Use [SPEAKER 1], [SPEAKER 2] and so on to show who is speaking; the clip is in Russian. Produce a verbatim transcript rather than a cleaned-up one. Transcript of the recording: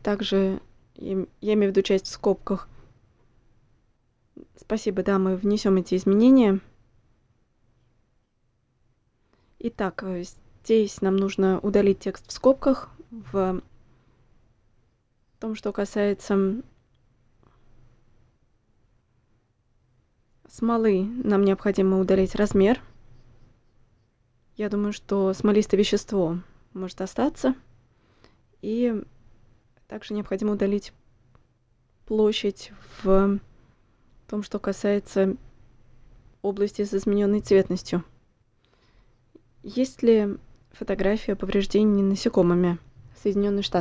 [SPEAKER 1] также, им- я имею в виду часть в скобках. Спасибо, да, мы внесем эти изменения. Итак, э, здесь нам нужно удалить текст в скобках. В том, что касается смолы, нам необходимо удалить размер. Я думаю, что смолистое вещество может остаться. И также необходимо удалить площадь в том, что касается области с измененной цветностью. Есть ли фотография повреждений насекомыми? Соединенные Штаты.